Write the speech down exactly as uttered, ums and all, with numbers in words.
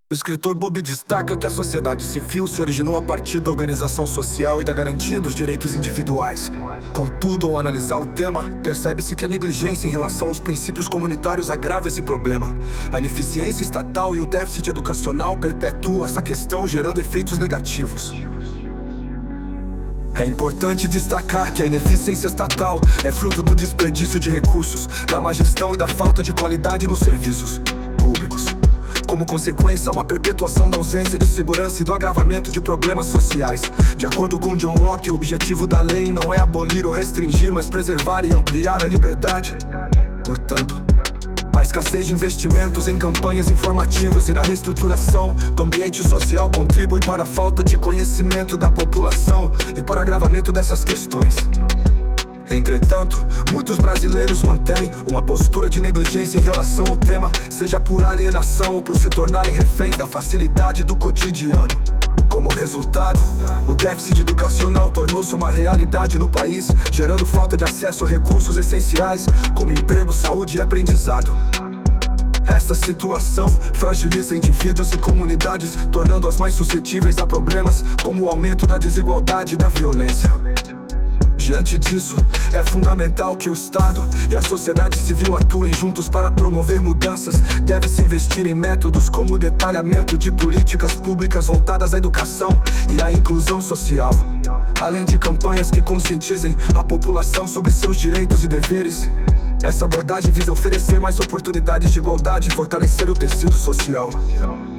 O escritor Bob destaca que a sociedade civil se originou a partir da organização social e da garantia dos direitos individuais. Contudo, ao analisar o tema, percebe-se que a negligência em relação aos princípios comunitários agrava esse problema. A ineficiência estatal e o déficit educacional perpetuam essa questão, gerando efeitos negativos. É importante destacar que a ineficiência estatal é fruto do desperdício de recursos, da má gestão e da falta de qualidade nos serviços públicos. Como consequência, uma perpetuação da ausência de segurança e do agravamento de problemas sociais. De acordo com John Locke, o objetivo da lei não é abolir ou restringir, mas preservar e ampliar a liberdade. Portanto, a escassez de investimentos em campanhas informativas e na reestruturação do ambiente social contribui para a falta de conhecimento da população e para o agravamento dessas questões. Entretanto, muitos brasileiros mantêm uma postura de negligência em relação ao tema, seja por alienação ou por se tornarem reféns da facilidade do cotidiano. Como resultado, o déficit educacional tornou-se uma realidade no país, gerando falta de acesso a recursos essenciais, como emprego, saúde e aprendizado. Essa situação fragiliza indivíduos e comunidades, tornando-as mais suscetíveis a problemas como o aumento da desigualdade e da violência. Diante disso, é fundamental que o Estado e a sociedade civil atuem juntos para promover mudanças. Deve-se investir em métodos como o detalhamento de políticas públicas voltadas à educação e à inclusão social, além de campanhas que conscientizem a população sobre seus direitos e deveres. Essa abordagem visa oferecer mais oportunidades de igualdade e fortalecer o tecido social.